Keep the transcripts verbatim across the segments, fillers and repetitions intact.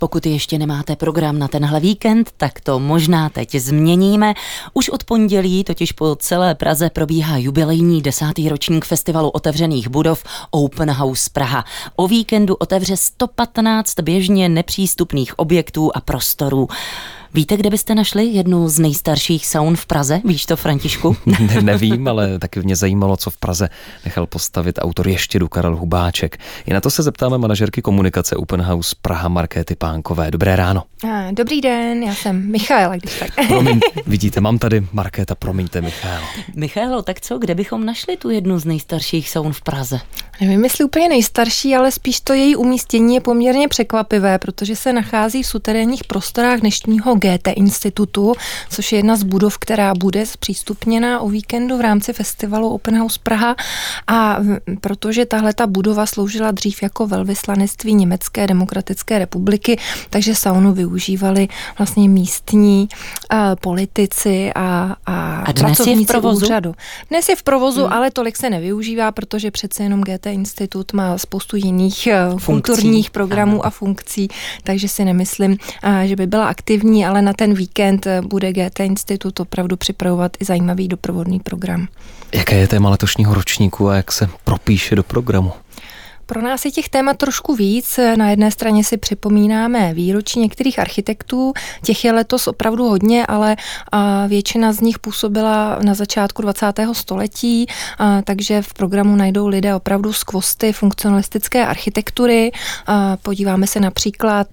Pokud ještě nemáte program na tenhle víkend, tak to možná teď změníme. Už od pondělí totiž po celé Praze probíhá jubilejní desátý ročník festivalu otevřených budov Open House Praha. O víkendu otevře sto patnáct běžně nepřístupných objektů a prostorů. Víte, kde byste našli jednu z nejstarších saun v Praze? Víš to, Františku? Ne, nevím, ale taky mě zajímalo, co v Praze nechal postavit autor Ještědu Karel Hubáček. I na to se zeptáme manažerky komunikace Open House Praha Markéty Pánkové. Dobré ráno. Dobrý den, já jsem Michaela, když tak. Promiň, vidíte, mám tady Markéta, promiňte, Michaela. Michaelo, tak co, kde bychom našli tu jednu z nejstarších saun v Praze? Nevím, jestli úplně nejstarší, ale spíš to její umístění je poměrně překvapivé, protože se nachází v suterénních prostorách dnešního G T institutu, což je jedna z budov, která bude zpřístupněna o víkendu v rámci festivalu Open House Praha. A protože tahle ta budova sloužila dřív jako velvyslanectví Německé demokratické republiky, takže saunu využívali vlastně místní uh, politici a, a, a pracovníci úřadu. Dnes je v provozu, hmm. ale tolik se nevyužívá, protože přece jenom G T institut má spoustu jiných uh, kulturních programů ano. a funkcí, takže si nemyslím, uh, že by byla aktivní, ale na ten víkend bude G T institut opravdu připravovat i zajímavý doprovodný program. Jaké je téma letošního ročníku a jak se propíše do programu? Pro nás je těch témat trošku víc. Na jedné straně si připomínáme výročí některých architektů, těch je letos opravdu hodně, ale většina z nich působila na začátku dvacátého století, takže v programu najdou lidé opravdu skvosty funkcionalistické architektury. Podíváme se například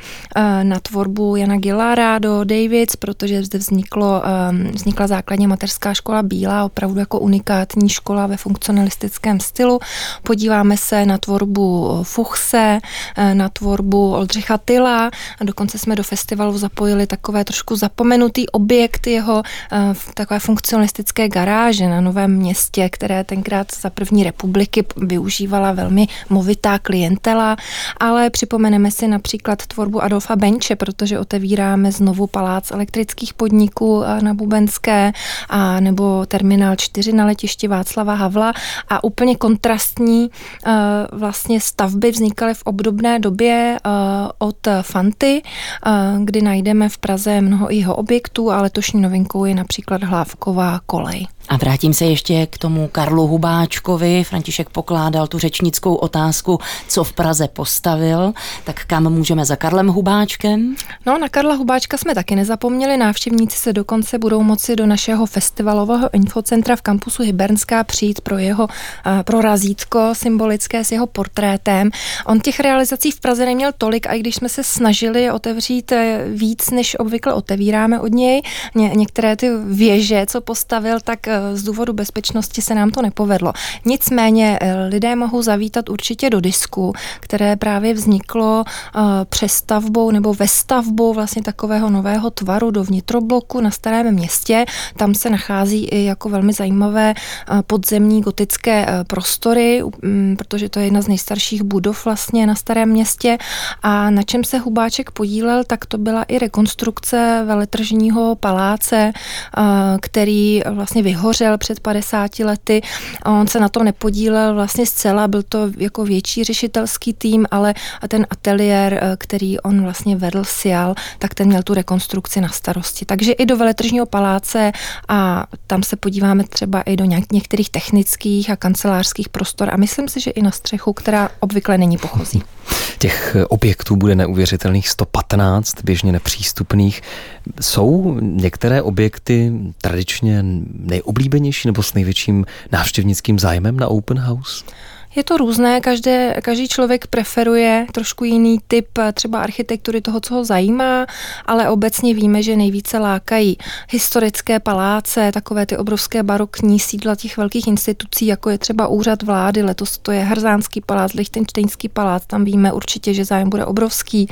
na tvorbu Jana Gillara do Davids, protože zde vzniklo, vznikla základně mateřská škola Bílá, opravdu jako unikátní škola ve funkcionalistickém stylu. Podíváme se na tvorbu Fuchse, na tvorbu Oldřicha Tyla a dokonce jsme do festivalu zapojili takové trošku zapomenutý objekt jeho takové funkcionalistické garáže na Novém Městě, které tenkrát za první republiky využívala velmi movitá klientela, ale připomeneme si například tvorbu Adolfa Benče, protože otevíráme znovu palác elektrických podniků na Bubenské a nebo terminál čtyři na letišti Václava Havla a úplně kontrastní vlastně stavby vznikaly v obdobné době uh, od Fanty, uh, kdy najdeme v Praze mnoho jeho objektů a letošní novinkou je například Hlávková kolej. A vrátím se ještě k tomu Karlu Hubáčkovi. František pokládal tu řečnickou otázku, co v Praze postavil. Tak kam můžeme za Karlem Hubáčkem? No, na Karla Hubáčka jsme taky nezapomněli. Návštěvníci se dokonce budou moci do našeho festivalového infocentra v kampusu Hybernská přijít pro jeho pro razítko symbolické s jeho portrétem. On těch realizací v Praze neměl tolik, a i když jsme se snažili otevřít víc, než obvykle otevíráme od něj, Ně, některé ty věže, co postavil, tak z důvodu bezpečnosti se nám to nepovedlo. Nicméně lidé mohou zavítat určitě do disku, které právě vzniklo uh, přestavbou nebo vestavbou vlastně takového nového tvaru do vnitrobloku na Starém Městě. Tam se nachází i jako velmi zajímavé uh, podzemní gotické uh, prostory, um, protože to je jedna z nejstarších budov vlastně na Starém Městě. A na čem se Hubáček podílel, tak to byla i rekonstrukce veletržního paláce, uh, který vlastně vyhořel před padesáti lety. On se na tom nepodílel vlastně zcela, byl to jako větší řešitelský tým, ale ten ateliér, který on vlastně vedl Sial, tak ten měl tu rekonstrukci na starosti. Takže i do veletržního paláce a tam se podíváme třeba i do některých technických a kancelářských prostor a myslím si, že i na střechu, která obvykle není pochozí. Těch objektů bude neuvěřitelných sto patnáct, běžně nepřístupných. Jsou některé objekty tradičně nejoblíbenější nebo s největším návštěvnickým zájmem na Open House? Je to různé, každé, každý člověk preferuje trošku jiný typ třeba architektury toho, co ho zajímá, ale obecně víme, že nejvíce lákají historické paláce, takové ty obrovské barokní sídla těch velkých institucí, jako je třeba úřad vlády, letos to je Hrzánský palác, Lichtenštejnský palác, tam víme určitě, že zájem bude obrovský.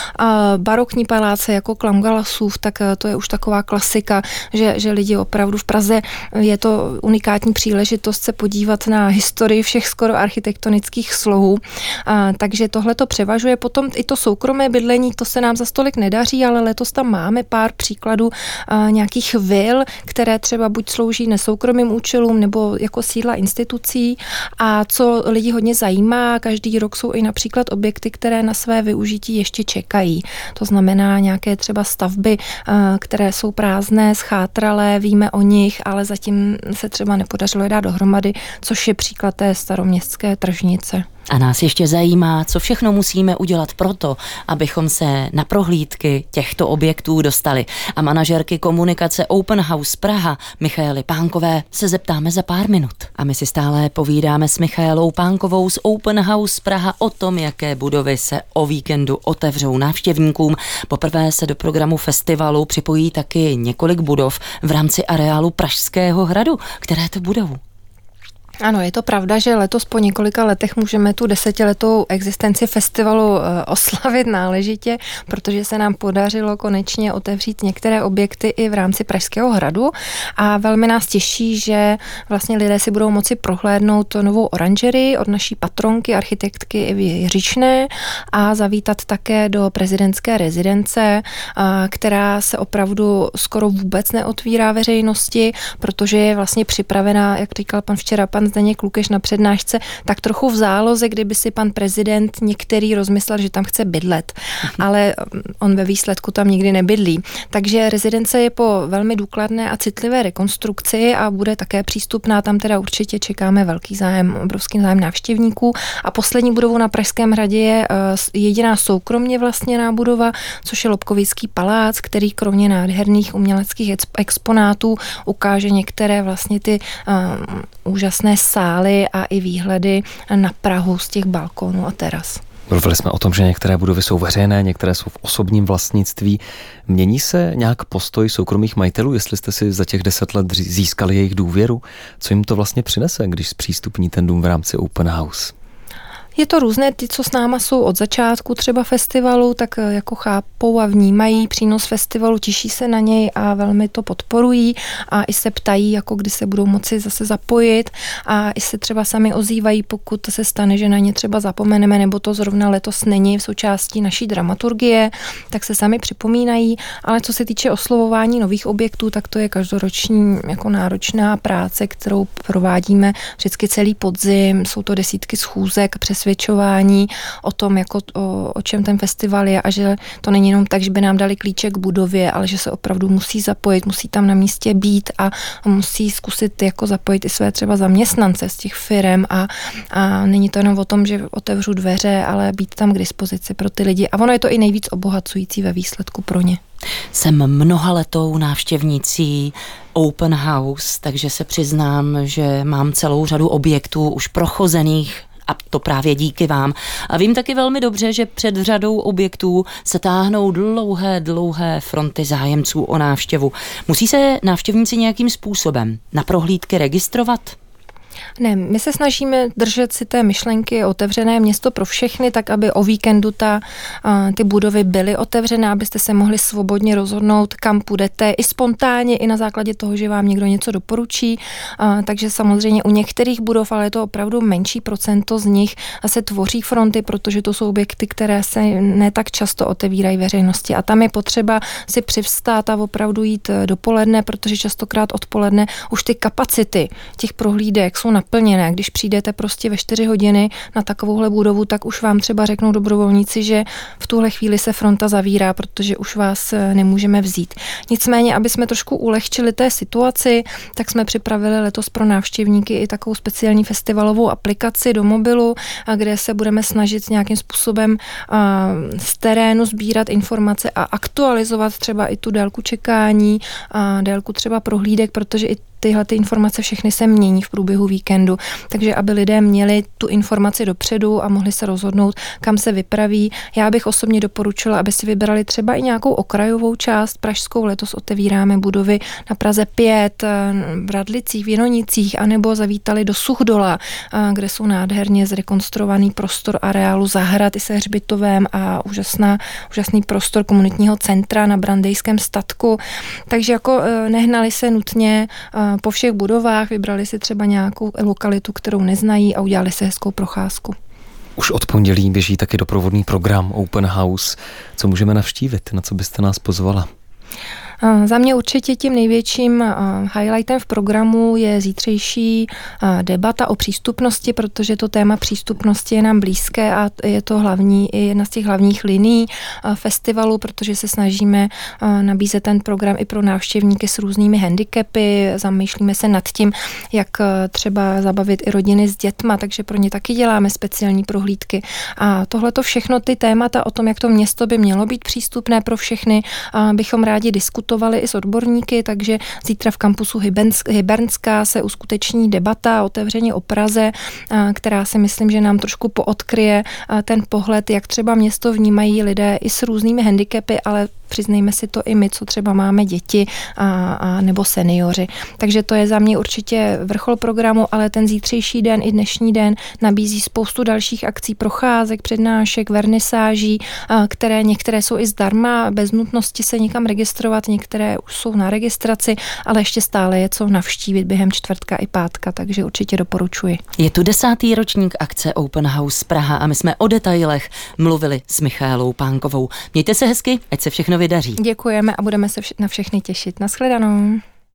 A barokní paláce jako Klamgalasův, tak to je už taková klasika, že, že lidi opravdu v Praze je to unikátní příležitost se podívat na historii všech skoro architektů architektonických slohů. A, takže tohle to převažuje. Potom i to soukromé bydlení, to se nám za stolik nedaří, ale letos tam máme pár příkladů a, nějakých vil, které třeba buď slouží nesoukromým účelům nebo jako sídla institucí. A co lidi hodně zajímá, každý rok jsou i například objekty, které na své využití ještě čekají. To znamená nějaké třeba stavby, které jsou prázdné, schátralé, víme o nich, ale zatím se třeba nepodařilo je dát dohromady, což je příklad té staroměstské tržnice. A nás ještě zajímá, co všechno musíme udělat proto, abychom se na prohlídky těchto objektů dostali. A manažerky komunikace Open House Praha Michaely Pánkové se zeptáme za pár minut. A my si stále povídáme s Michaelou Pánkovou z Open House Praha o tom, jaké budovy se o víkendu otevřou návštěvníkům. Poprvé se do programu festivalu připojí taky několik budov v rámci areálu Pražského hradu. Které to budou? Ano, je to pravda, že letos po několika letech můžeme tu desetiletou existenci festivalu oslavit náležitě, protože se nám podařilo konečně otevřít některé objekty i v rámci Pražského hradu a velmi nás těší, že vlastně lidé si budou moci prohlédnout novou oranžerii od naší patronky, architektky Ivy Jiříčné a zavítat také do prezidentské rezidence, která se opravdu skoro vůbec neotvírá veřejnosti, protože je vlastně připravená, jak říkal pan včera, pan Zdeněk Lukeš na přednášce, tak trochu v záloze, kdyby si pan prezident některý rozmyslel, že tam chce bydlet, ale on ve výsledku tam nikdy nebydlí. Takže rezidence je po velmi důkladné a citlivé rekonstrukci a bude také přístupná, tam teda určitě čekáme velký zájem, obrovský zájem návštěvníků a poslední budovou na Pražském hradě je jediná soukromně vlastněná budova, což je Lobkovický palác, který kromě nádherných uměleckých exponátů ukáže některé vlastně ty uh, úžasné sály a i výhledy na Prahu z těch balkónů a teras. Mluvili jsme o tom, že některé budovy jsou veřejné, některé jsou v osobním vlastnictví. Mění se nějak postoj soukromých majitelů, jestli jste si za těch deset let získali jejich důvěru? Co jim to vlastně přinese, když zpřístupní ten dům v rámci Open House? Je to různé, ty, co s náma jsou od začátku třeba festivalu, tak jako chápou a vnímají přínos festivalu, těší se na něj a velmi to podporují a i se ptají, jako kdy se budou moci zase zapojit a i se třeba sami ozývají, pokud se stane, že na ně třeba zapomeneme, nebo to zrovna letos není v součástí naší dramaturgie, tak se sami připomínají, ale co se týče oslovování nových objektů, tak to je každoroční jako náročná práce, kterou provádíme vždycky celý podzim, jsou to desítky schůzek, přes přesvědčování o tom, jako o, o čem ten festival je a že to není jenom tak, že by nám dali klíček k budově, ale že se opravdu musí zapojit, musí tam na místě být a musí zkusit jako zapojit i své třeba zaměstnance z těch firem a, a není to jenom o tom, že otevřu dveře, ale být tam k dispozici pro ty lidi a ono je to i nejvíc obohacující ve výsledku pro ně. Jsem mnohaletou návštěvnicí Open House, takže se přiznám, že mám celou řadu objektů už prochozených a to právě díky vám. A vím taky velmi dobře, že před řadou objektů se táhnou dlouhé, dlouhé fronty zájemců o návštěvu. Musí se návštěvníci nějakým způsobem na prohlídky registrovat? Ne, my se snažíme držet si té myšlenky otevřené město pro všechny, tak aby o víkendu ta, ty budovy byly otevřené, abyste se mohli svobodně rozhodnout, kam půjdete, i spontánně, i na základě toho, že vám někdo něco doporučí. Takže samozřejmě u některých budov, ale je to opravdu menší procento z nich, se tvoří fronty, protože to jsou objekty, které se ne tak často otevírají veřejnosti. A tam je potřeba si přivstát a opravdu jít dopoledne, protože častokrát odpoledne už ty kapacity těch prohlídek jsou naplněné. Když přijdete prostě ve čtyři hodiny na takovouhle budovu, tak už vám třeba řeknou dobrovolníci, že v tuhle chvíli se fronta zavírá, protože už vás nemůžeme vzít. Nicméně, aby jsme trošku ulehčili té situaci, tak jsme připravili letos pro návštěvníky i takovou speciální festivalovou aplikaci do mobilu, kde se budeme snažit nějakým způsobem z terénu sbírat informace a aktualizovat třeba i tu délku čekání, a délku třeba prohlídek, protože i tyhle ty informace všechny se mění v průběhu víkendu, takže aby lidé měli tu informaci dopředu a mohli se rozhodnout, kam se vypraví. Já bych osobně doporučila, aby si vybrali třeba i nějakou okrajovou část pražskou. Letos otevíráme budovy na Praze pět, v Radlicích, v Jinonicích, anebo zavítali do Suchdola, kde jsou nádherně zrekonstruovaný prostor areálu zahrad i se hřbitovem a úžasná, úžasný prostor komunitního centra na Brandejském statku. Takže jako nehnali se nutně po všech budovách, vybrali si třeba nějakou lokalitu, kterou neznají a udělali si hezkou procházku. Už od pondělí běží taky doprovodný program Open House. Co můžeme navštívit? Na co byste nás pozvala? Za mě určitě tím největším highlightem v programu je zítřejší debata o přístupnosti, protože to téma přístupnosti je nám blízké a je to hlavní, je jedna z těch hlavních linií festivalu, protože se snažíme nabízet ten program i pro návštěvníky s různými handicapy. Zamýšlíme se nad tím, jak třeba zabavit i rodiny s dětma, takže pro ně taky děláme speciální prohlídky. A tohleto všechno ty témata o tom, jak to město by mělo být přístupné pro všechny, bychom rádi diskutovali i s odborníky, takže zítra v kampusu Hybernská se uskuteční debata otevřeně o Praze, která si myslím, že nám trošku poodkryje ten pohled, jak třeba město vnímají lidé i s různými handicapy, ale přiznejme si to i my, co třeba máme děti a, a nebo seniori. Takže to je za mě určitě vrchol programu, ale ten zítřejší den i dnešní den nabízí spoustu dalších akcí, procházek, přednášek, vernisáží, a, které některé jsou i zdarma, bez nutnosti se někam registrovat, některé už jsou na registraci, ale ještě stále je co navštívit během čtvrtka i pátka, takže určitě doporučuji. Je tu desátý ročník akce Open House Praha a my jsme o detailech mluvili s Michaelou Pánkovou. Mějte se hezky, ať se všechno vydaří. Děkujeme a budeme se vš- na všechny těšit. Nashledanou.